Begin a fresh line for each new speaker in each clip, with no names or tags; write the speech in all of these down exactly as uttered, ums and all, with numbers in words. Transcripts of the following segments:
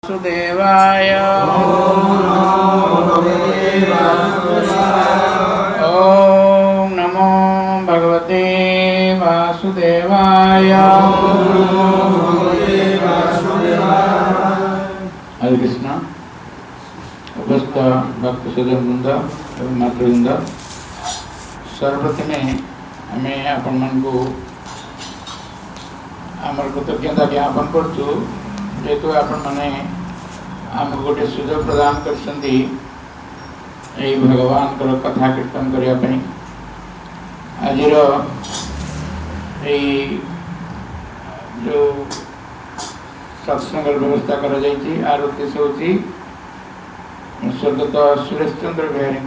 वासुदेवाय ओम नमो भगवते वासुदेवाय। हरे कृष्ण। उपस्थित भक्त सज्जन वृंद एवं मातृवृंद, सर्वप्रथमे आम आपण मानू आमर कृतज्ञता ज्ञापन करूँ, जेहेतु आपण मैंने आमको गोटे सुजोग प्रदान कर भगवान को कथा कीर्तन करने। आज जो सत्संग व्यवस्था कर आर उद्देश्य हूँ स्वर्गत सुरेश चंद्र बिहारी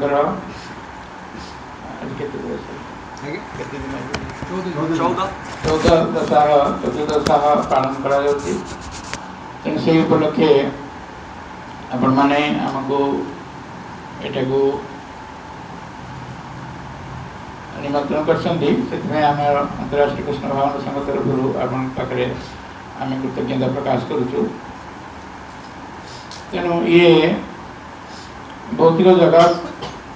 चौदह दशा चतुर्दशा पालन कर से उपलक्षे आपण मैंने आमको यहाँ को निमंत्रण कर अंतर्राष्ट्रीय कृष्ण भगवान संघ तरफ आपण पाखे आम कृतज्ञता प्रकाश करुचु। तेणु ये भौतिक जगत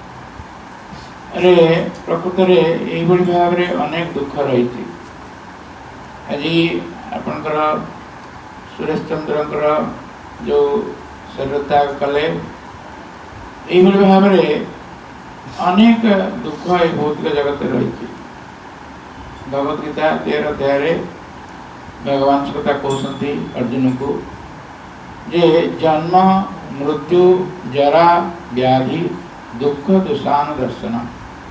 रे प्रकृत में भाव में अनेक दुख रही। आज आपणकर सुरेश चंद्र जो शरीर त्याग कले यही भाव में अनेक दुख ये भौतिक जगत रही। भगवद्गीता तेरह अध्याय भगवान कथा कहते अर्जुन को जे जन्म मृत्यु जरा व्याधि दुख दुशान दर्शन।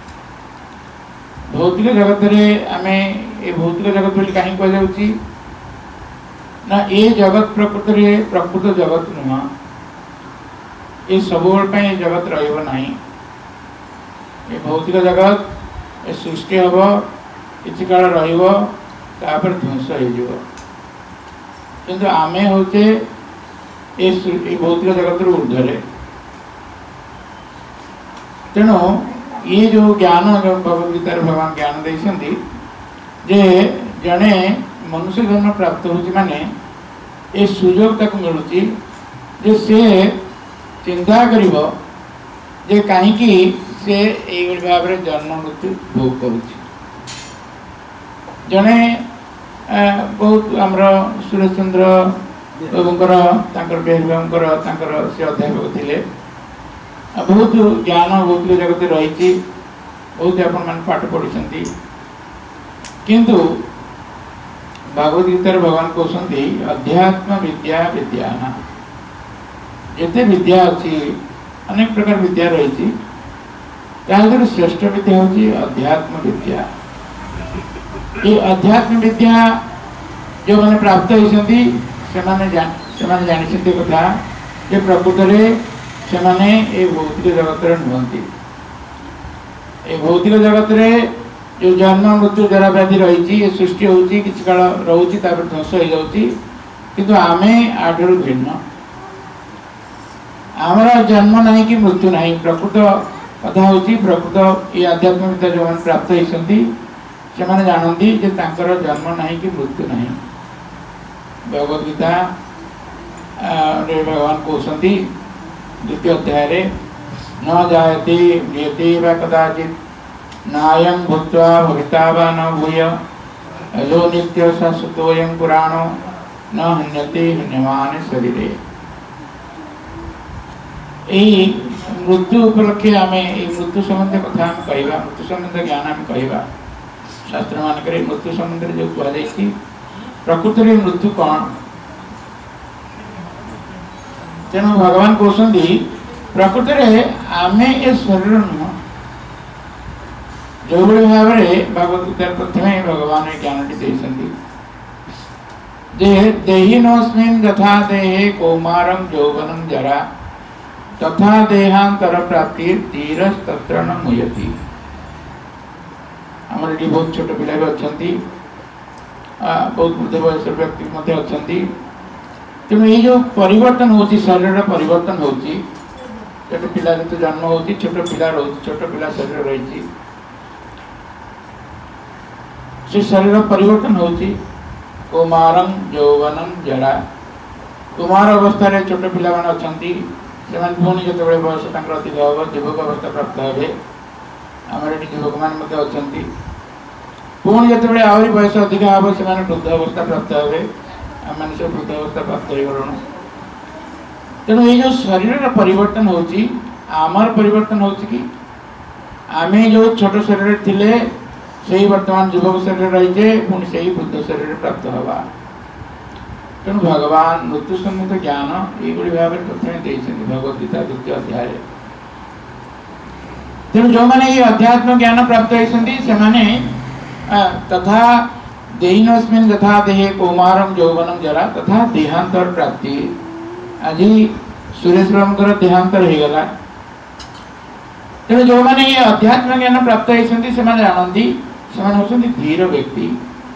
भौतिक जगत में आम ये भौतिक जगत बोली कहीं कहुच्छी ना ये जगत प्रकृत में प्रकृत जगत नुह। ये सब जगत रहा। ये भौतिक जगत ये सृष्टि हम कि काल रपर ध्वंस हो। आमे होचे ये भौतिक जगत ऊर्ध्वे। तेणु ये जो ज्ञान जो भगवद्गीतार भगवान ज्ञान देते जे जड़े मनुष्य जन्म प्राप्त होची माने ये सुजोग तक मिलूँ जे से चिंता करिवो जे कहीं से यही भाव में जन्म मृत्यु भोग करुच्ची। जड़े बहुत आमर सुरेश चंद्र बाबूंकर बिहारी बाबूंकर से अध्यापक थे। बहुत ज्ञान भौतिक जगत रही। बहुत आपण मैंने पाठ पढ़ी किंतु भगवद्गीतार भगवान कहते अध्यात्म विद्या विद्या जिते विद्या अच्छी अनेक प्रकार विद्या रही। त्यार श्रेष्ठ विद्या हूँ अध्यात्म विद्या। ये अध्यात्म विद्या जो मैंने प्राप्त होती से जानी कथा जे प्रकृत में से माने ये भौतिक जगत नुहति। ये भौतिक जगत में जो जन्म मृत्यु जरा व्याधि रही ये सृष्टि होती कि काल रोचे ध्वंस हो जाती। किंतु आमे आठर भिन्न आमर जन्म नहीं कि मृत्यु नहीं। प्रकृत कथा हूँ प्रकृत ये आध्यात्मिक विद्या जो मैंने प्राप्त होती से मैंने जानती जे तांकर जन्म नहीं कि मृत्यु नहीं। भगवद्गीता भगवान कहते द्वितीय अध्याय न जायते म्रियते वा कदाचित् नायं भूत्वा भविता वा न भूय अजो नित्य शाश्वतोऽयं पुराणो न हन्यते हन्यमाने शरीरे। यही मृत्यु उपलक्षे आम मृत्यु संबंध कथा आम कहवा मृत्यु संबंध ज्ञान आम कहवा। शास्त्र मानक मृत्यु संबंध जो कहुई प्रकृत में मृत्यु कौन। तेणु भगवान कहते प्रकृत में आम ए शरीर नुह। जो भाव में भगवद्गीता प्रथम भगवान ज्ञान देते जे देहिनोस्मिन् यथा देहे कौमारं यौवनं जरा तथा देहांतर प्राप्ति धीरस्तत्र न मुह्यति। आमर ये बहुत छोट पिला भी अच्छा बहुत वृद्ध वयस व्यक्ति अच्छा। तेणु ये जो परिवर्तन हो शरीर परिवर्तन हो छोट पिला जो जन्म हो छोट पिला रोच छोट पिला शरीर रही से शरीर परिवर्तन हो कौमारं यौवनं जरा कुमार अवस्था रे छोट पिला माने अछंती सेमान पुणी जतबे बयस तांकर अधिक होबो युवक अवस्था प्राप्त हेबे हमर एटी युवक मान मते अछंती पुणी जतबे आवरी बयस अधिक होबो सेमान वृद्ध अवस्था प्राप्त हेबे हम सब वृद्ध अवस्था प्राप्त हे गरण तेणु ये जो शरीर रा परिवर्तन होची आमर परिवर्तन होची कि आमे जो छोट शरीर थिले सेही वर्तमान युवक शरीर रहिजे पुणी सेही वृद्ध शरीर प्राप्त होबा तेणु भगवान मृत्यु सम्बन्ध ज्ञान ये भाव में प्रथम भगवद गीता द्वितीय अध्याय तेणु जो मैंने ये अध्यात्म ज्ञान प्राप्त होती तथा देहिनस्मिन् यथा देहे कौमारम यौवनम जरा तथा देहांतर प्राप्ति आज सुरेश बाबूर देहांतर हो गला तेणु जो मैंने ये अध्यात्म ज्ञान प्राप्त होती जानती से धीर व्यक्ति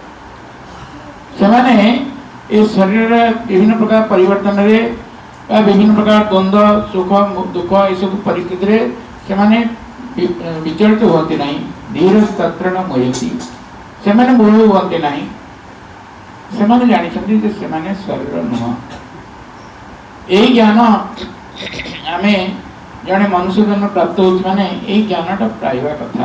से ये शरीर विभिन्न प्रकार परिवर्तन रे विभिन्न प्रकार द्वंद्व सुख दुख ये सब परिस्थिति से विचलित होती नहीं धीर तत्र न मोहती से मोह होती नहीं से जानी से शरीर नुह यही ज्ञान आम जड़े मनुष्य जन्म प्राप्त होने यही ज्ञानटा पाइबा कथा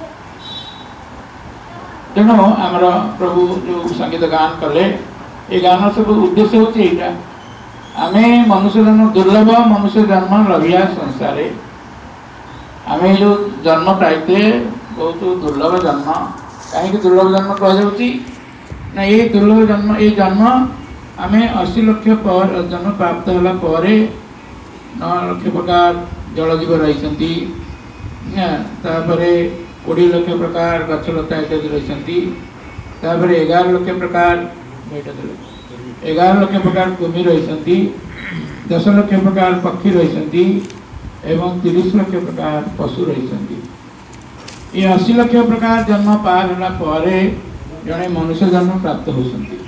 तेणु आमर प्रभु जो संगीत गान कले ये गान सब उद्देश्य होता आम मनुष्य जन्म दुर्लभ मनुष्य जन्म लभिया संसार आम जो जन्म पाइते बहुत दुर्लभ जन्म कहीं दुर्लभ जन्म कह ये दुर्लभ जन्म ये जन्म आम अशी लक्ष पर जन्म प्राप्त होला पर नौ लक्ष प्रकार जलजीव रही कोड़े लक्ष प्रकार गछलता इत्यादि रही एगार लक्ष प्रकार एगार लक्ष प्रकार कुमी रही दस लक्ष प्रकार पक्षी रही एवं तीस लक्ष प्रकार पशु रही ये अशी लक्ष प्रकार जन्म पार होला पर जड़े मनुष्य जन्म प्राप्त होती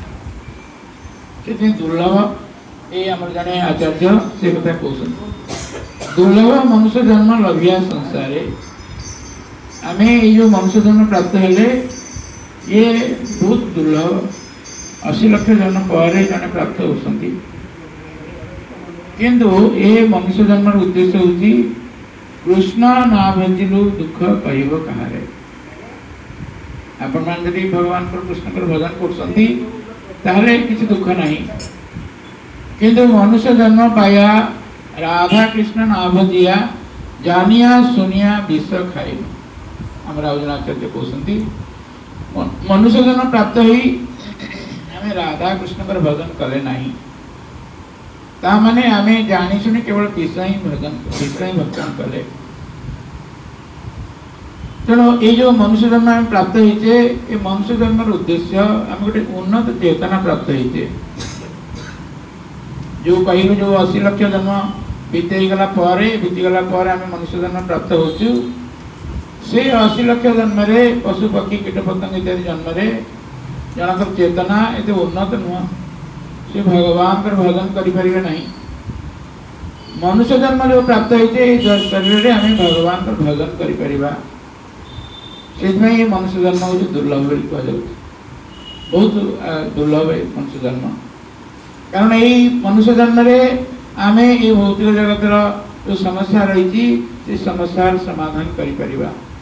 दुर्लभ ये आम जड़े आचार्य से कथा कहते दुर्लभ मनुष्य जन्म लभिया संसार आम ये जो मनुष्य जन्म प्राप्त हेले ये बहुत दुर्लभ अशी लक्ष जन्म पर जड़े प्राप्त होती किंतु ये मनुष्य जन्म उद्देश्य होती कृष्ण ना भजिलु दुख कहब कहारे आपण मान यदि भगवान कृष्ण भजन कर किसी दुख नहीं किंतु मनुष्य जन्म पाया राधा कृष्ण ना भजिया जानिया सुनिया विष खाई आम राजनाचार्य कहते मनुष्य जन्म प्राप्त ही आम राधा कृष्ण भजन कले नहीं ताने आम जानी शुणी केवल विष ही भजन विष ही भक्षण कले तेणु ये जो मनुष्य जन्म आम प्राप्त होते ये मनुष्य जन्म उद्देश्य आम गोटे उन्नत चेतना प्राप्त होते जो कहलु जो अशी लक्ष जन्म बीतीगला बीतीगला आम मनुष्य जन्म प्राप्त होचु से अशी लक्ष जन्म पशु पक्षी कीट पतंग इत्यादि जन्म जनक चेतना ये उन्नत नुह से भगवान कर भजन करें नहीं मनुष्य जन्म जो प्राप्त होते शरीर में आम भगवान कर भजन करें से मनुष्य जन्म हूँ दुर्लभ कह बहुत दुर्लभ है मनुष्य जन्म कारण यही मनुष्य जन्म आम ये भौतिक जगतर जो समस्या रही समस्या समाधान करें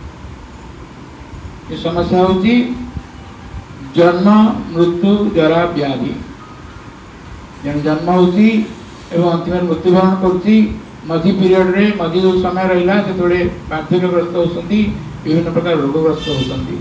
ये समस्या हूँ जन्म मृत्यु जरा व्याधि जन जन्म होती एवं अंतिम मृत्युवरण करुँची मझी पीरियड रे मझी जो समय रहा से थोड़े वार्धक्यग्रस्त होती विभिन्न प्रकार रोगग्रस्त होती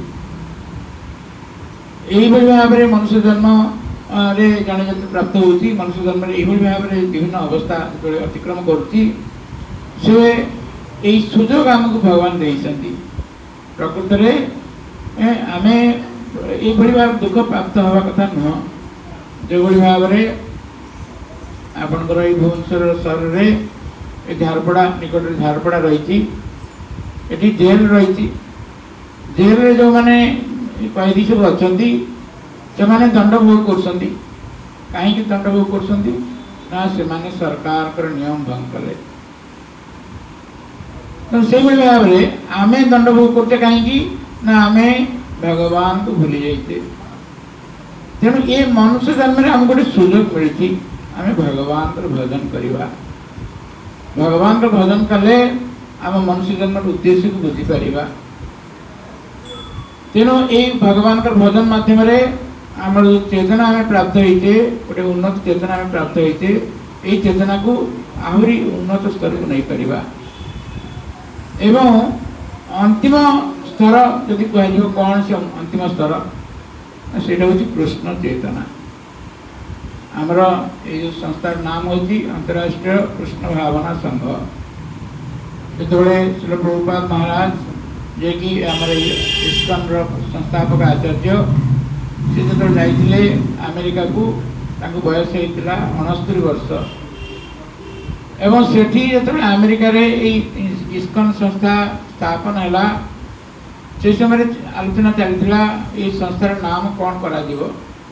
यही भाव में मनुष्य जन्म रे जड़े जो प्राप्त होती मनुष्य जन्म यही भाव में विभिन्न अवस्था जो अतिक्रम करुँची से यही सुजोग आमको भगवान देती प्रकृत में आम ये भाव दुख प्राप्त हवा कथा नुह जो भाव में आपणकर ये भुवनेश्वर सहर में झारपड़ा निकट झारपड़ा रही जेल रही जेल रे जो मैंने कैदी सब अच्छा से दंड भोग कर कहीं दंड भोग कर सरकार कर नियम भंग कले तो से भाव में आम दंड भोग करते कहीं ना आम भगवान को भूली जाते तेणु ये मनुष्य जन्म आम गोटे सुजोग मिली आम भगवान भजन करवा। भगवान भजन कले आम मनुष्य जन्म उद्देश्य को बुझीपर। तेणु ये भगवान भजन मध्यम आम जो चेतना आम प्राप्त होते गोटे उन्नत चेतना आम प्राप्त होते ये चेतना को आहरी उन्नत स्तर को नहीं पारिबा। एवं अंतिम स्तर जदि कह कौन से अंतिम स्तर से कृष्ण चेतना। आमर ये जो संस्थार नाम होती अंतर्राष्ट्रीय कृष्ण भावना संघ। जो श्री प्रभुपाद महाराज जे कि आमर इस्कन संस्थापक आचार्य से जो जाइए अमेरिका को बयस होता अणस्तरी वर्ष एवं सेठी जो अमेरिका रे इस्कन संस्था स्थापन है से समय आलोचना चलता ये संस्थार नाम कौन करा दिवो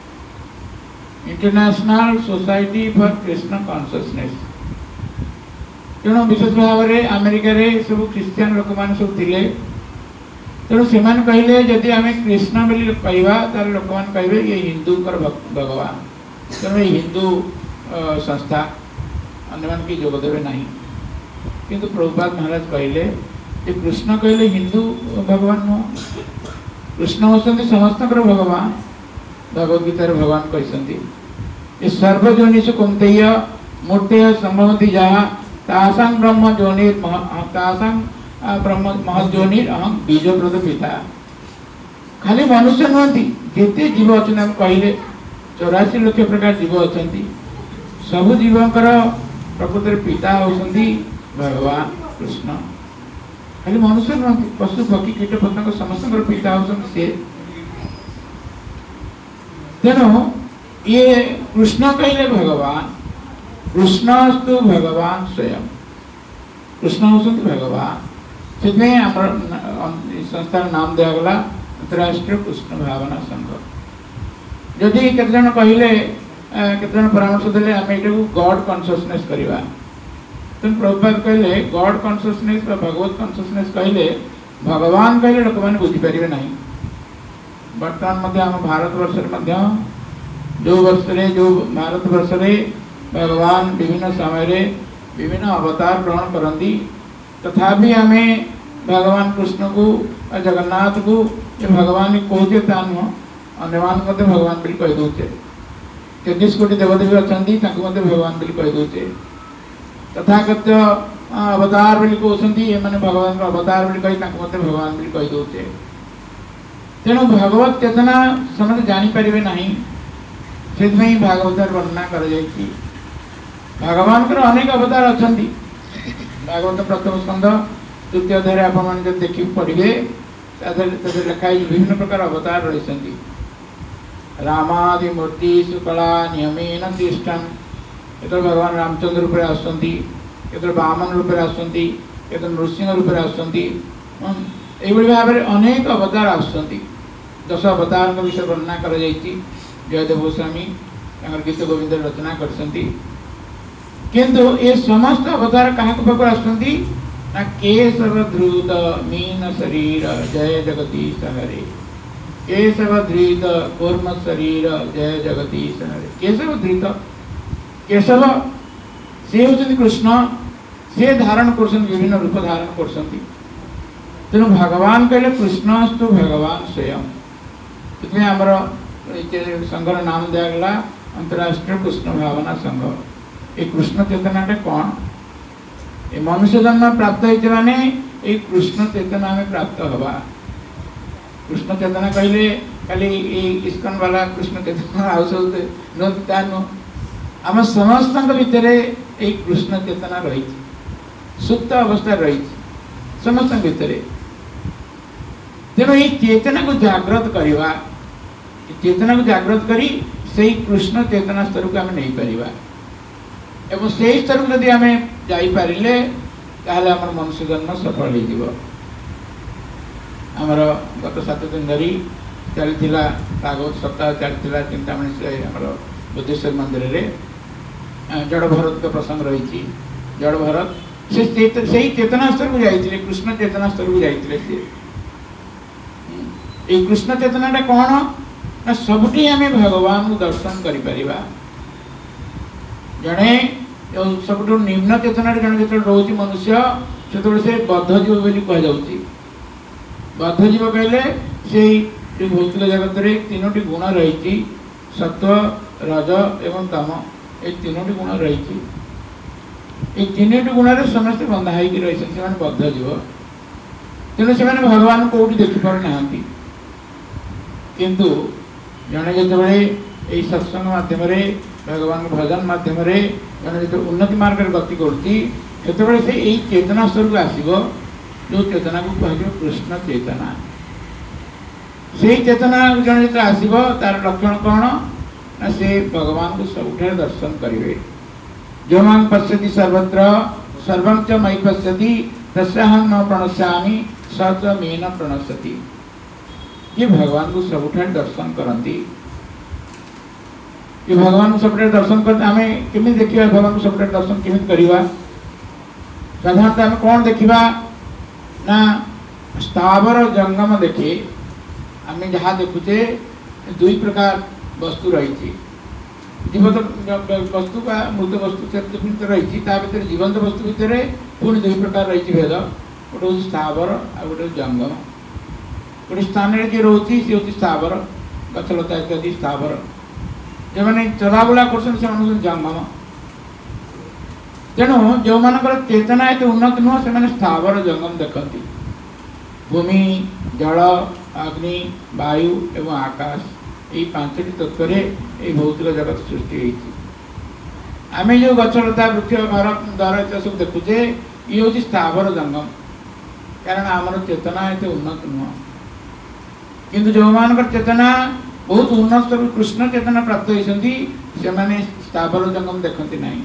international society for Krishna consciousness. तेणु विशेष भाव में अमेरिका रे सब क्रिश्चियन लोक मैंने सब थिले। तेणु से कहले जदि आम कृष्ण बोली कहवा तार लोक मैंने कहे ये हिंदू भगवान। तेणु ये हिंदू संस्था अन्य मान की जोगदेवे नहीं। किंतु प्रभुपाद महाराज कहले ये कृष्ण कहले हिंदू भगवान नुह। कृष्ण होती समस्त भगवान। भगवदगीतार भगवान कहते ये सर्वजोनिषु कौन्तेय मूर्तेय संभवती जहाँ तासां ब्रह्म जोनि तासां ब्रह्म महजोनि अहम बीजप्रद पिता। खाली मनुष्य नुहति जिते जीव अच्छा कहले चौरासी लक्ष प्रकार जीव अच्छा सबु जीवंकर प्रकृत पिता होती भगवान कृष्ण। खाली मनुष्य नुहति पशु पक्षी कीट पतंग समस्त पिता होती से। तेणु ये कृष्ण कहले भगवान कृष्णस्तु भगवान स्वयं। कृष्ण होती भगवान से संस्थार नाम दिगला अंतर्राष्ट्रीय कृष्ण भावना संघ। जदि केतजन कहले केतजन परामर्श देले आम ये गॉड कॉन्शियसनेस करवा। तेणु प्रभुपाद कहले गॉड कॉन्शियसनेस भगवत कॉन्शियसनेस कहले भगवान कहले लोक मैंने बुझीपारे ना। बर्तमान आम भारत वर्ष जो वर्ष जो भारत वर्ष भगवान विभिन्न समय विभिन्न अवतार ग्रहण करती तथापि आम भगवान कृष्ण को जगन्नाथ को ये भगवान कहे ता नुह अन्य भगवान बोली कहीदे। तेतीस कोटी देवदेवी अच्छा भगवान बोली कहीदे। तथागत अवतार बोली कहते ये भगवान अवतार बोली कही भगवान बोली कहीदे। तेणु भगवत चेतना समस्त जानीपारे ना से भागवत वर्णना कर भगवान अनेक अवतार अच्छा। भागवत प्रथम स्कंध तृतीय अध्याय आप देखिए पढ़े लिखाई विभिन्न प्रकार अवतार रही। रामादि मूर्ति शुक्ला नियमेन तिष्ठन् ये भगवान रामचंद्र रूप में आसुँच ये बामन रूप में आसुँच ये नृसिंह रूप में आसुँच भाव में अनेक अवतार आसुँच। दश अवतार विषय वर्णना कर जयदेव गोस्वामी गीत गोविंद रचना करते। किंतु ये समस्त अवतार क्या पाक आसुँच ना केशव धृत मीन शरीर जय जगदीश हरे। केशव धृत कूर्म शरीर जय जगदीश हरे। केशव धृत केशव से होती कृष्ण से धारण कर विभिन्न रूप धारण कर। तेणु भगवान कहले कृष्णस्तु भगवान स्वयं। इसमें आमर संघर नाम दिगला अंतर्राष्ट्रीय कृष्ण भावना संघ। ये कृष्ण चेतनाटा कौन ये मनुष्य जन्म प्राप्त होते माने ये कृष्ण चेतना में प्राप्त हवा। कृष्ण चेतना कहले खाली इस्कन वाला कृष्ण चेतना आउ सब नुहता नुह आम समस्त भितर ये कृष्ण चेतना रही सुप्त अवस्था रही समस्त भितर। तेणु ये चेतना को जागृत करवा चेतना को जागृत करी से कृष्ण चेतना स्तर को आम नहीं पारिबा एवं से स्तर को यदि आम जाइपारे ताहले आमर मनुष्य जन्म सफल हो। आमर गत सात दिन धरी चलता भागवत सप्ताह चलता चिंतामणि से आमर बुद्धेश्वर मंदिर में जड़ भरत का प्रसंग रही। जड़ भरत से चेतना स्तर को जाइए कृष्ण चेतना स्तर को जाइए। ये कृष्ण चेतनाटा कौन ना सबुठी आम भगवान को दर्शन करिपरिबा। जड़े सब निम्न चेतना जड़े जो रोच मनुष्य से बद्धजीव बोली कहुच्छी बद्धजीव कहले से भौतिक जगत में तीनो गुण रही सत्व रज एवं तम ये तीनो गुण रही ये तीन गुण समस्त बंधा होकर रही से बद्धजीव तेणु से भगवान कौटी देखिपार ना किंतु जड़े जो यही सत्संग मध्यम भगवान भजन मध्यम जड़े जो उन्नति मार्ग गति कर चेतना स्तर आसो जो चेतना को कह कृष्ण चेतना से चेतना जड़े जो आसो तार लक्षण कौन ना से भगवान को सबुठ दर्शन करेंगे जो मांग पश्यति सर्वत्र सर्वं च मयि पश्यति तस्याहं न प्रणश्यामि स च मे न प्रणश्यति ये भगवान को सबुठ दर्शन करती ये भगवान को सबुठ दर्शन करते आम केमी देखा भगवान को सबुठ दर्शन केमी करवा साधारणतः आम कौन देखा ना स्थावर जंगम देखे आम जहाँ देखुचे दुई प्रकार वस्तु रही जीवंत वस्तु का मृत वस्तु रही भर जीवंत वस्तु भितर पुणी दुई प्रकार रही भेद गोटे हूँ स्थावर आ गोटे जंगम गोटे स्थान जी रोचे सी हूँ स्थावर गछलता इत्यादि स्थावर जो मैंने चलाबुला कर जंगम तेणु जो मान चेतना एत उन्नत नुह से स्थावर जंगम देखती भूमि जल अग्नि वायु एवं आकाश यही पांचटी तत्व ये भौतिक जगत सृष्टि आम जो गछलता वृक्ष घर द्वार सब देखुचे ये हूँ स्थावर जंगम कारण आमर चेतना एत उन्नत नुह किंतु जो मान चेतना बहुत उन्नत स्तर कृष्ण चेतना प्राप्त होती से स्थावर जंगम देखती ना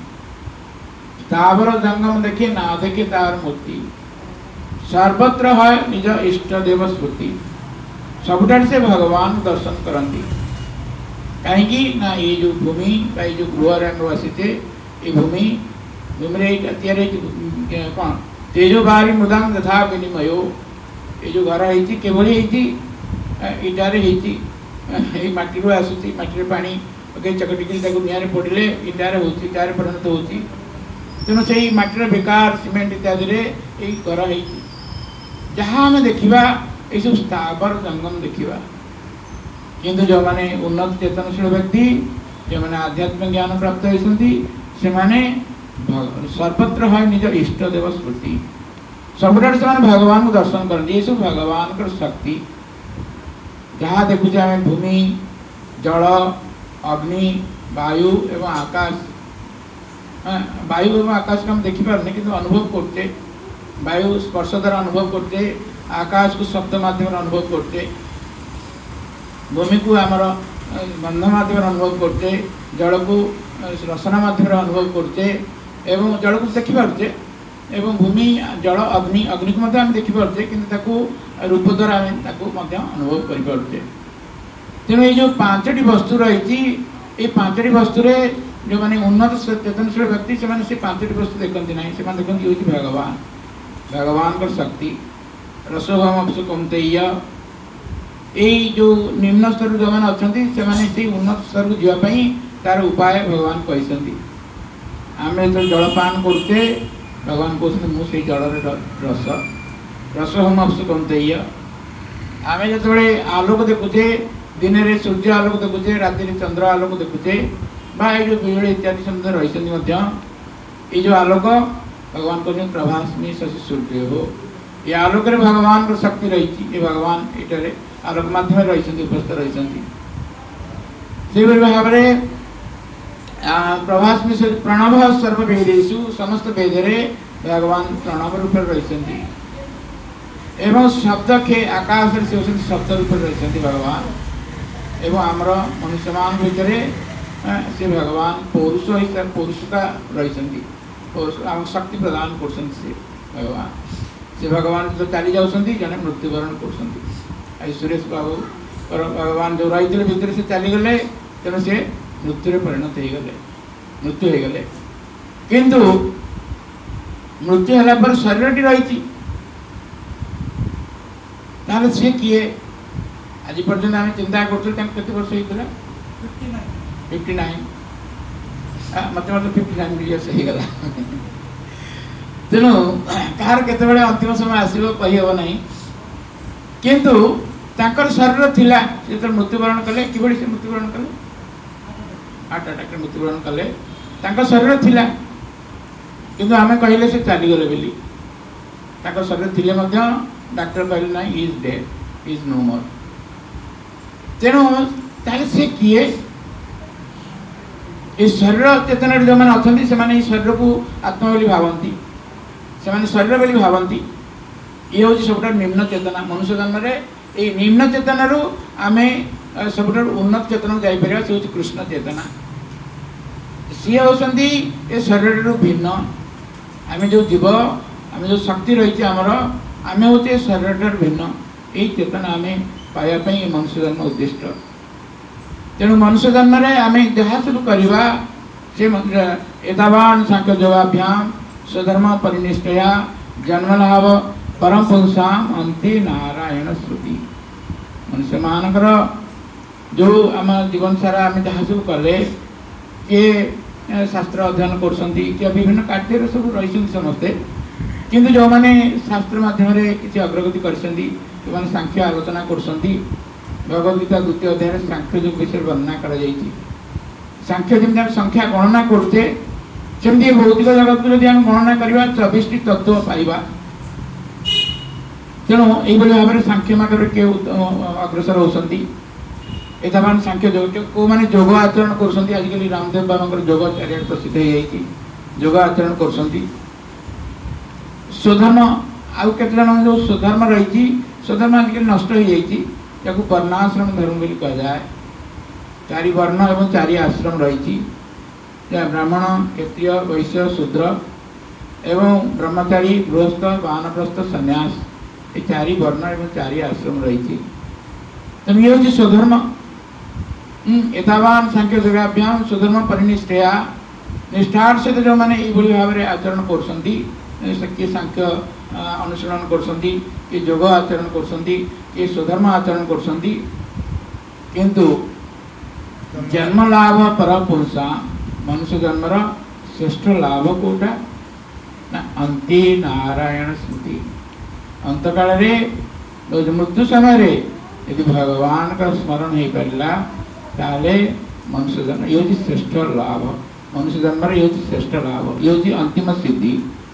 स्थावर जंगम देखे ना देखे तार मूर्ति सर्वत्र है निज इष्ट देव स्मृति सबुठ से भगवान दर्शन करती कहीं ना ये जो भूमि ये जो गृह आसीचे ये भूमि भूमि कौन तेजो बारी मृदांग तथा विनिमय ये जो घर होती इटार मटी आसूसी मटी पानी चकटिकी निआरे पड़े इटार हो इटार परिणत हो तेणु से मटीर बेकार सीमेंट इत्यादि यही घर जहाँ आम देखा ये सब स्थावर जंगम देखा किंतु जो मैंने उन्नत चेतनशील व्यक्ति जो मैंने आध्यात्मिक ज्ञान प्राप्त होती से सर्वत्र है निज इष्ट देव स्मृति सबुठ से भगवान को दर्शन करते ये सब भगवान का शक्ति जहाँ देखुचे आम भूमि जल अग्नि वायु एवं आकाश वायु एवं आकाश को हम देखिपारे कि अनुभव करते वायु स्पर्श द्वारा अनुभव करते आकाश को शब्द माध्यम अनुभव करते भूमि को आमर गंध माध्यम अनुभव करते जल को रसना माध्यम अनुभव करते एवं जल को देखिपारे एवं भूमि जल अग्नि अग्नि को आम देखिपारे कि रूप द्वारा अनुभव करें तेणु ये जो पांचटी वस्तु रही ये पांचटी वस्तु जो मैंने उन्नत चेतनशील व्यक्ति से पांचटी वस्तु देखते ना से देखते ये भगवान भगवान का शक्ति रसोभम कौंतेय यही जो निम्न स्तर जो मैंने अच्छा से उन्नत स्तर को जावाई तार उपाय भगवान कहते आम जो जलपान करते भगवान कहते मुझे जल रस रसोहम कौंतेय आम जो आलोक देखुचे दिन में सूर्य आलोक देखुचे राति चंद्र आलोक देखुचे ये जो बिजुली इत्यादि सब रही ये जो आलोक भगवान कहते प्रभास्मी शशि सूर्य हो ये आलोक भगवान को शक्ति रही ये भगवान ये आलोक मध्यम रही उपस्थित रही से भाव में प्रभास्मी प्रणव सर्ववेदेशु समस्त वेदरे भगवान प्रणव रूप रही एवं शब्द के आकाश से शब्द रूप रही भगवान एवं आमर मनुष्य मान भितर से भगवान पौरुष हिसाब पौरुषता रही आम शक्ति प्रदान कर भगवान से भगवान जो चली जाती जड़े मृत्युवरण कर सुरेश बाबू भगवान जो रही थे भितर से चलीगले तेणु से मृत्यु परिणत हो गले मृत्यु हो गले किंतु मृत्यु है शरीर रही ताले सी किए आज पर्यटन आम चिंता करते वर्ष होता फिफ्टी नाइन मत मत फिफ्टी नाइन इयर्स हो गला तेणु कहार केतबेले अंतिम समय आसीबो कहि हेबो नाही किंतु तांकर शरीर थिला से तो मृत्युवरण कले किबळी से मृत्युवरण कले हार्ट अटैक रे मृत्युवरण कले तांकर शरीर थिला किंतु आमे कहिले से चली गले बेली तांकर शरीर थिले मध्य डॉक्टर कहले नाही he is dead he is no more तेणु ताले से किए ये शरीर चेतना जो मैंने अच्छा से मैंने शरीर को आत्मा बोली भावती से मैंने शरीर बोली भावती ये हूँ सब निम्न चेतना मनुष्य जन्म ये निम्न चेतन रु आम सब उन्नत चेतन जापर से हूँ कृष्ण चेतना सी होती ये शरीर रु भिन्न आम जो जीव आम जो शक्ति रही आमर आम हूँ शरीर भिन्न यही चेतना आम पाइबापी मनुष्य जन्म उद्दिष्ट तेणु मनुष्य जन्म आम जहाँ सब करवा से एतावान सांख्य योगाभ्याम स्वधर्म परिनिष्ठया जन्म लाभ परम पुंसाम अंति नारायण श्रुति मनुष्य मानकर जो आम जीवन सारा आम जहाँ सब कले किए शास्त्र अध्ययन कर विभिन्न कार्य सब रही समस्ते किंतु जो मैंने शास्त्र माध्यम किसी अग्रगति कर सांख्य आलोचना कर भगवद्गीता द्वितीय अध्याय सांख्य योग विषय वर्णना कर सांख्य जमी आम संख्या गणना करुचे सेमती भौतिक जगत को जब आम गणना करवा चौबीस टी तत्व पाइबा तेणु यही भाव में सांख्य मार्ग किए अग्रसर होती एतावान सांख्य योग को मैंने योग आचरण कर आजिकल रामदेव बाबा योग चारिआडे प्रसिद्ध हो जाती योग आचरण कर स्वधर्म आउ केत जन जो स्वधर्म रही स्वधर्म आजिकल नष्ट हो जाती वर्णाश्रम धर्म बोली कहुए चारि वर्ण एवं चारि आश्रम रही ब्राह्मण क्षत्रिय वैश्य शूद्र एवं ब्रह्मचारी गृहस्थ वानप्रस्थ सन्यास ये चारि वर्ण एवं चारि आश्रम रही तेणु ये हूँ स्वधर्म एतावान सांख्य योगाभ्याम स्वधर्म परिनिष्ठया निष्ठार सहित जो मैंने ये भाव में आचरण कर सांख्य अनुसरण कर योग आचरण कर स्वधर्म आचरण कर किंतु जन्म लाभ पर पुंसा मनुष्य जन्मर श्रेष्ठ लाभ कोटा ना अंति नारायण स्मृति अंत काल रे मृत्यु समय यदि भगवान का स्मरण हो पारा ताले मनुष्य जन्म ये हूँ श्रेष्ठ लाभ मनुष्य जन्म ये हूँ श्रेष्ठ लाभ ये हूँ अंतिम सिद्धि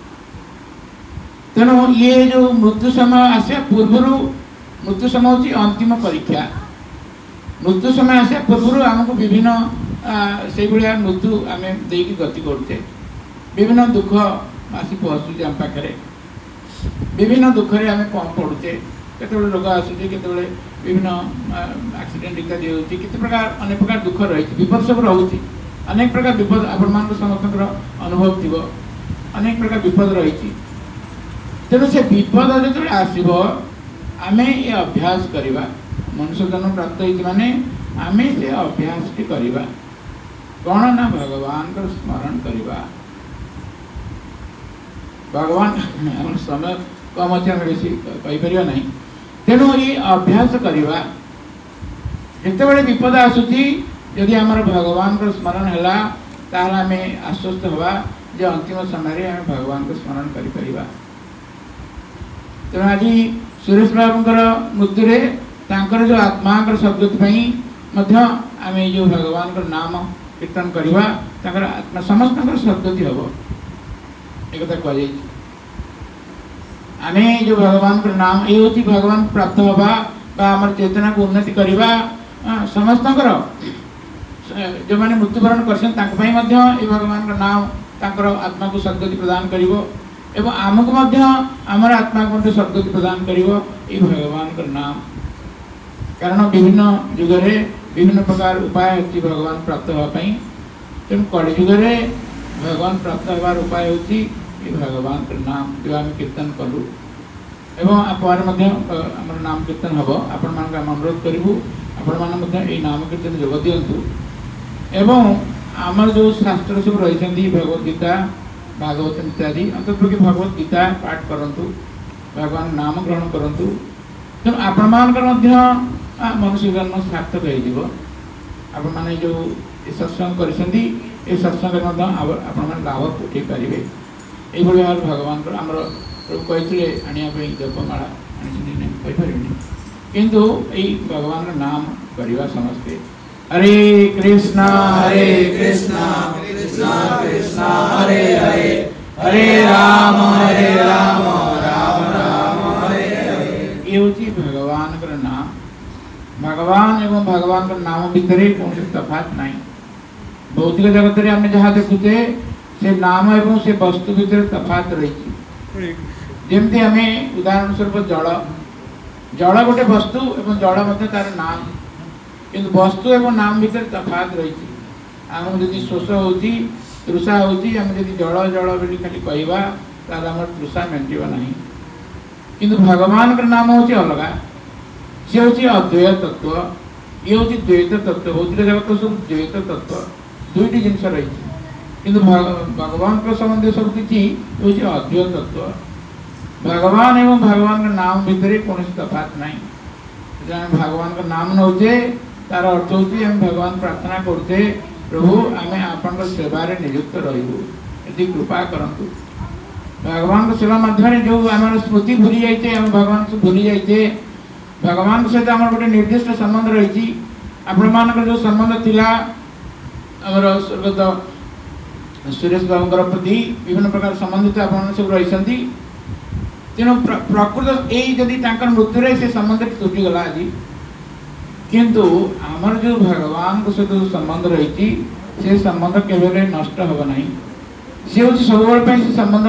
तेणु ये जो मृत्यु समय आसा पूर्व मृत्यु समय हूँ अंतिम परीक्षा मृत्यु समय आसा पूर्व आमको विभिन्न से भाया मृत्यु आम देकी गति करते विभिन्न दुख आसी पहुँचुचे आम पाखे विभिन्न दुखरे आम पड़ुचे केत रोग आसूचे केत विभिन्न एक्सीडेंट इत्यादि होती केते प्रकार अनेक प्रकार दुख रही विपद सब रोचे अनेक प्रकार विपद आपण मान समस्त अनुभव थी अनेक प्रकार विपद रही तेणु से विपद जो आसब आम ये अभ्यास करवा मनुष्य जन्म प्राप्त होती माने आम से अभ्यास टी करवा कौन ना भगवान को स्मरण करवा भगवान समय कम अच्छे बेसी कहीपर ना तेणु ये अभ्यास करवा जिते बड़े विपद आसूची यदि आमर भगवान को स्मरण है ताल आम आश्वस्त हवा जो अंतिम समय आम भगवान को स्मरण करिपरिबा तेणु आज सुरेश बाबूर मृत्यु तांकर जो आत्मा सद्गति आम जो भगवान को नाम कीर्तन करवा आत्मा समस्त सद्गति हम एक कह आम जो भगवान को नाम ये हूँ भगवान प्राप्त हवा आम चेतना को उन्नति करवा समस्त जो मैंने मृत्युवरण कर भगवान का नाम तांकर आत्मा को सद्गति प्रदान करिवो एवं आमको आमर आत्मा को सद्गति प्रदान करिवो ये भगवान का नाम कारण विभिन्न जुगरे विभिन्न प्रकार उपाय होती भगवान प्राप्त होगापी तेणु कलि जुगरे भगवान प्राप्त होवार उपाय होती ये भगवान का नाम जो आम कीर्तन कलु एवं पर आम नाम कीर्तन हम आपण मान अनुरोध करूँ आपण मैंने नाम कीर्तन जोग दिंतु एवं आमर जो शास्त्र सब रही भगवद्गीता भागवत इत्यादि अंतर्पक्षी भगवद्गीता पाठ करंतु भगवान नाम ग्रहण करंतु तेणु आपण मानकर मनुष्य जन्म सार्थक हो आपण मैंने जो सत्संग कर ये सत्संग आपण लाभ उठे पारे ये भाव भगवान आमर प्रभु कही आने जपमाला आनीपारे किंतु यही भगवान नाम करवा समस्ते हरे कृष्णा हरे कृष्णा कृष्णा कृष्णा हरे हरे हरे राम हरे राम राम राम हरे हरे ये होची भगवान का नाम भगवान एवं भगवान का नाम भितर कौन तफात नहीं भौतिक जगत रे आम जहाँ देखुचे से नाम एवं से वस्तु भितर तफात रही जमती आम उदाहरण स्वरूप जल जल गोटे वस्तु एवं जल मध्य तार नाम किंतु वस्तु एवं नाम भितर तफात रही आम जदि शोष होती तृषा होती आम जदि जल जल बोली खाली कहवा ताल आम तृषा मेटिब ना किंतु भगवान का नाम हूँ अलग सी हूँ अद्वैय तत्व ये हूँ द्वैत तत्व भौतिक जगत सब द्वैत तत्व दुईटी जिनस रही किंतु भगवान का संबंध सब किसी हूँ अद्वैय तत्व भगवान एवं भगवान का नाम भितर कौन तफात नहीं भगवान का नाम नौचे तार अर्थ हूँ भगवान प्रार्थना करते प्रभु आम आपण सेवार नियुक्त रही कृपा करंतु भगवान को सेवा माध्यम जो आम स्मृति भूली जाइए आम भगवान से भूली जाइए भगवान सहित आम गोटे निर्दिष्ट संबंध रही आपण मान जो संबंध थिला आमर स्वर्गत सुरेश बाबू प्रति विभिन्न प्रकार संबंधित आप सब रही तेणु प्रकृत यदि मृत्यु से संबंध तुटीगला आज किंतु आमर जो भगवान को सहित जो संबंध रही से संबंध केवल नष्ट हम ना सी हूँ सब से संबंध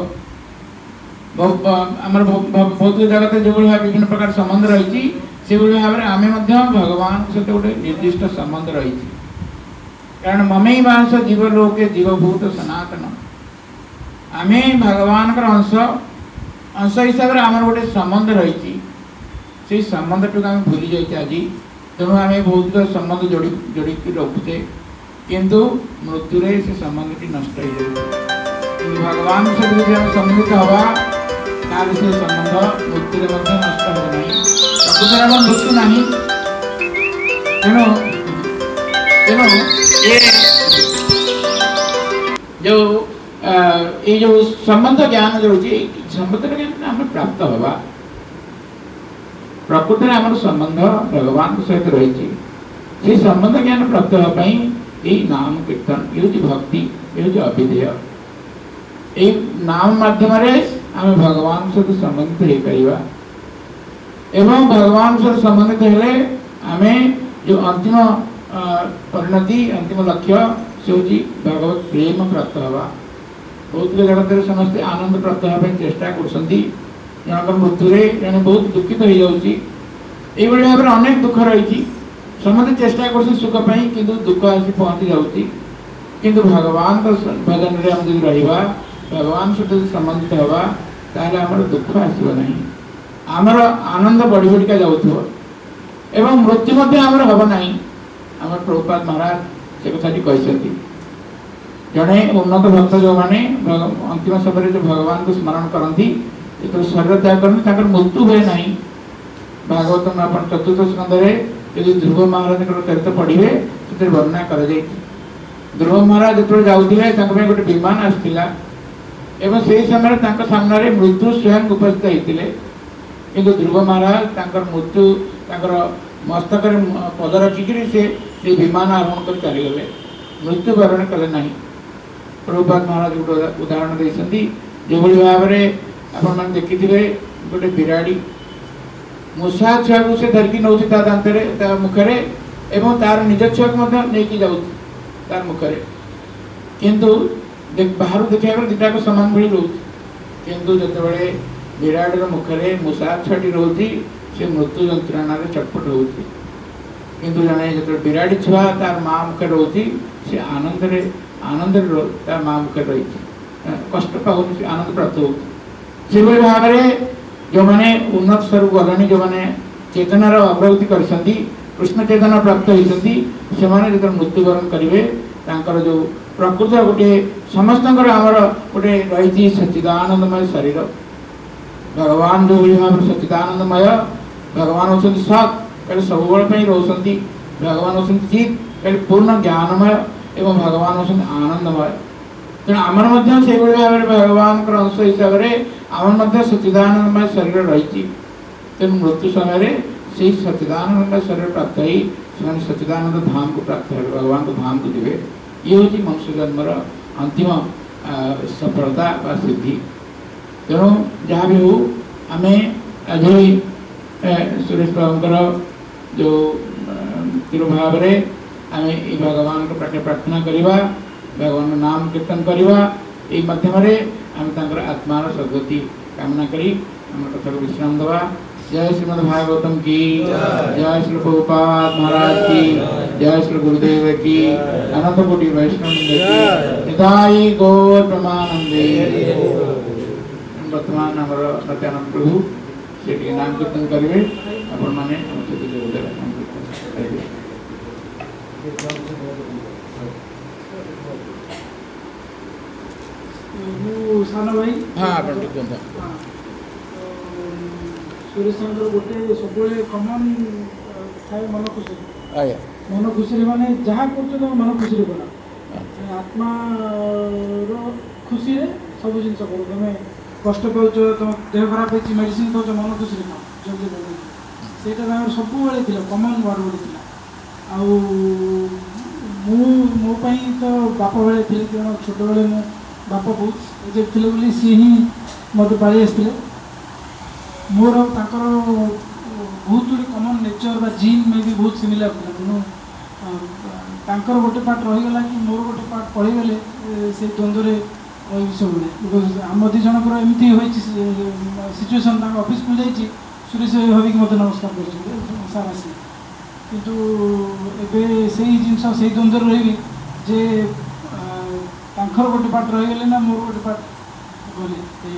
रमर भौतिक जगत जो विभिन्न प्रकार संबंध रही से भाव में आम भगवान सहित गोटे निर्दिष्ट संबंध रही कारण ममे मांस जीवलोके जीवभूत सनातन आम भगवान का अंश अंश हिसाब से आम गोटे संबंध रही से संबंध टाक आम भूली जाइए आज तेणु आम भौतिक संबंध जोड़ी जोड़ी रखुचे किंतु मृत्यु से संबंध टी नष्ट हो जाए भगवान सहित जो संबंधित हवा तार से संबंध मृत्यु नष्ट हो नहीं प्रकृति आम मृत्यु ना तेणु तेणु ये जो ये जो संबंध ज्ञान जो संबंध ज्ञान आम प्राप्त हवा प्रकृति आम संबंध भगवान सहित रही संबंध ज्ञान प्राप्त होगापी यही नाम कीर्तन ये भक्ति ये अभिधेय ये नाम माध्यम आम भगवान सहित संबंधित हो एवं भगवान सहित संबंधित हेले आम जो अंतिम परिणति अंतिम लक्ष्य से हूँ भगवत प्रेम प्राप्त हवा भौतिक जगत समस्ते आनंद प्राप्त होगा चेष्टा कर जनक मृत्यु जन बहुत दुखित हो जाए भाव में अनेक दुख रही समस्त चेष्टा कर सुख पाई किंतु दुख आसी पहुँची जाऊँगी किंतु भगवान भजन में आम जो रहा भगवान सहित संबंधित हवा ताल आमर दुख आसब ना आमर आनंद बढ़ी बढ़िका जाऊँ एवं मृत्यु आमर हम ना आम प्रभुपाद महाराज से कथाटी कहते जड़े उन्नत भक्त जो मैंने अंतिम समय जो भगवान को स्मरण करती जो शरीर त्याग करते मृत्यु हुए ना भागवत में आप चतुर्थ स्कंद यदि ध्रुव महाराज चरित्र पढ़े से वर्णना कर ध्रुव महाराज जो जाऊे गोटे विमान आसाला एवं से समय सामने मृत्यु स्वयं उपस्थित होते किंतु ध्रुव महाराज मृत्यु मस्तक पद रखिक से विमान आरोहण कर चलीगले मृत्यु वरण कले ना प्रभुपाद महाराज गोटे उदाहरण देते जो भाव में आप देखी गोटे बिराड़ी मूषा छुआ को से धरिकी नौ दांत मुखरे एवं तार निज छुआ को लेकिन जाऊँ तार मुखरे किंतु बाहर देखा दुटाक सामान मिल रोचे किंतु जो बिराड़ मुखरे मूषा छुआटी रोची से मृत्यु जंत्रणा छटपट होती किंतु जड़े जो बिराड़ी छुआ तार माँ मुखे रोची से आनंद आनंद तार माँ मुखे रही कष्ट पाऊनी से आनंद प्राप्त होती से भाव में जो मैंने उन्नत स्वरूप गलानी जो मैंने चेतनार अग्रगति कर कृष्ण चेतना प्राप्त होती से जो मृत्युवरण करेंगे जो प्रकृत गोटे समस्त आमर गोटे रही सच्चिदानंदमय शरीर भगवान जो भाव सच्चिदानंदमय भगवान होती सत कहीं सब रोचती भगवान होती चित कहीं पूर्ण ज्ञानमय एवं भगवान होउछन्ति आनंदमय। तेणु आमर मध्य से भाव में भगवान अंश हिसाब से आम सच्चिदानंदमय शरीर रही। तेणु मृत्यु समय से सच्चिदानंदमय शरीर प्राप्त ही से सच्चिदानंद धाम को प्राप्त हो भगवान को धाम को देवे। ये हूँ मनुष्य जन्मर अंतिम सफलता व सिद्धि। तेणु जहाँ भी हो आम आज सुरेश बाबूर जो तिरुभाव आम ये भगवान को पाटे प्रार्थना करवा भगवान नाम कीर्तन करवा ये मध्यम आम आत्मार सद्गति कामना करी आम कथा को विश्राम दवा। जय श्रीमद् भागवतम की जय श्री प्रभुपाद महाराज की जय श्री गुरुदेव की अनंत कोटि वैष्णव की निताई गौर प्रमानंदे। वर्तमान आमर सत्यानंद प्रभु से नाम कीर्तन करेंगे आपण मैंने
सान भाई
हाँ
सुरेश गोटे सब कमन थाए मन खुशी
आया
मन खुशी माने जहाँ कर मन खुशी कर आत्मा खुशी सब जिन कर तुम कष्ट पाच तुम देह खराब हो मेडिसिन खाच मन खुशी खाओ जल्दी सेटा सब कमन वर्ड गोटे आउ मोपाई तो बाप बेले थी कारण छोट बेले मो बाप बहुत एजेड थे बोली सी ही मत पाली आसते मोर ताकर बहुत गुड कमन नेचर बा जीन में भी बहुत सिमिलर था तेणु तांकर गोटे पार्ट रहीगला कि मोर गोटे पार्ट पढ़ीगले से द्वंद्व रही सब बिकज आम दी जनकर एमती सिचुएसन ऑफिस को जाइए सुरेश भाई भाविक मत नमस्कार कर सार आस किंतु एबे से जिनस से द्वंद्व रही जे तांकर गोटे पार्ट रहीगले ना मोर गोटे पार्ट गले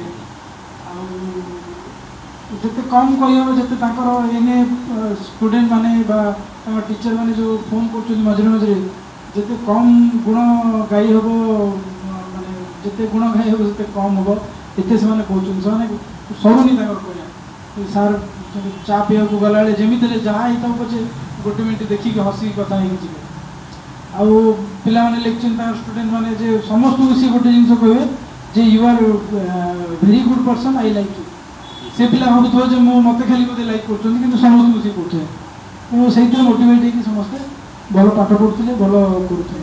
जिते कम कहीहब जिते एने स्टूडेंट माने टीचर माने जो फोन कर मझे मझे जिते कम गुण गाई हम माने जिते गुण गाई हम जिते कम हम एते से कहते से सरुनी कहना सार चा पीवा को गला जमी जहाँ ही पचे गोटे मिनट देखिक हसिक कथा जी आउ पिला माने लेक्चर स्टूडेंट माने जे समस्त को सी गोटे जिन कहे जे you are very good person I like you से पिला भावुव जो मत खाली बोधे लाइक कर समस्त को सी कहते तेणु से मोटिवेट हो समस्ते भल पाठ पढ़ुते भल करुले